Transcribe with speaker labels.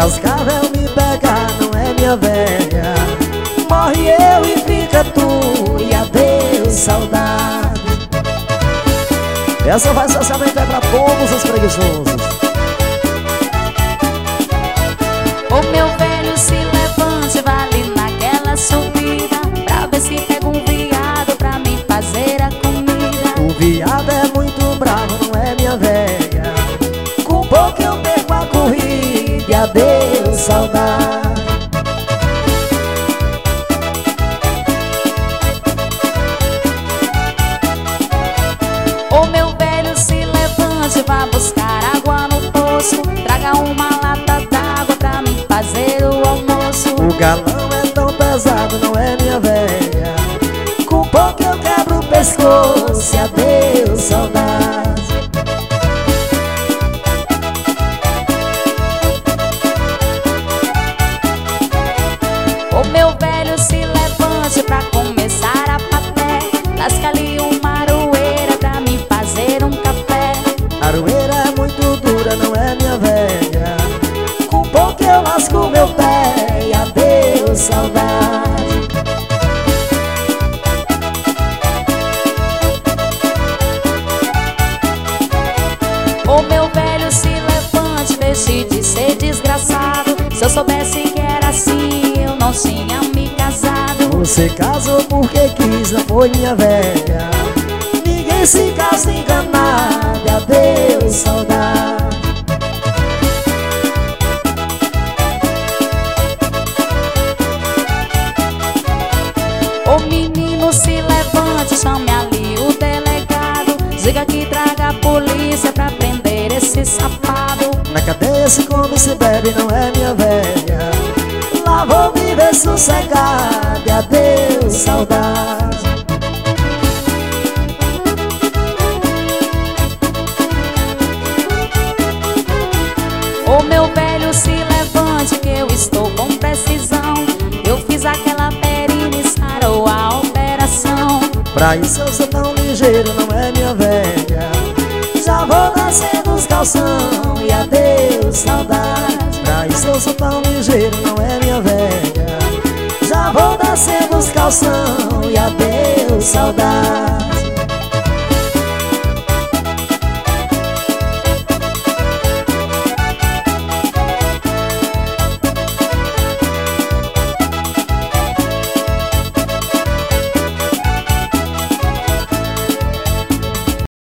Speaker 1: Cascavel me pega, não é minha velha. Morre eu e fica tu, e adeus saudade. Essa vai socialmente é pra todos os preguiçosos.
Speaker 2: O meu velho se levante, vale naquela subida, pra ver se pega um viado pra me fazer a comida.
Speaker 1: O viado é muito bravo, não é minha velha. Com pouco eu perco a corrida, e adeus saudade.
Speaker 2: O meu velho se levante, vá buscar água no poço, traga uma lata d'água pra mim fazer o almoço.
Speaker 1: O galão é tão pesado, não é minha velha. Com pouco eu quebro o pescoço, e adeus saudade.
Speaker 2: O meu velho se levante pra começar a paté, lasca ali uma aroeira pra me fazer um café.
Speaker 1: A aroeira é muito dura, não é minha velha. Com pouco eu lasco meu pé, e adeus saudade.
Speaker 2: O meu velho se levante, deixe de ser desgraçado. Se eu soubesse que era assim, eu não tinha me casado.
Speaker 1: Você casou porque quis, não foi minha velha. Ninguém se casa enganado, e adeus saudade.
Speaker 2: O menino se levante, chame ali o delegado, diga que traga a polícia pra prender esse safado.
Speaker 1: Na cadeia se come e se bebe, não é minha velha. Lá vou viver sossegado, e adeus saudade.
Speaker 2: O meu velho se levante, que eu estou com precisão. Eu fiz aquela perina e sarou a operação.
Speaker 1: Pra isso eu sou tão ligeiro, não é minha velha. Já vou nascendo os calção, e adeus saudade. Pra isso eu sou tão ligeiro, não é minha velha. Já vou nascendo os calção, e adeus saudade.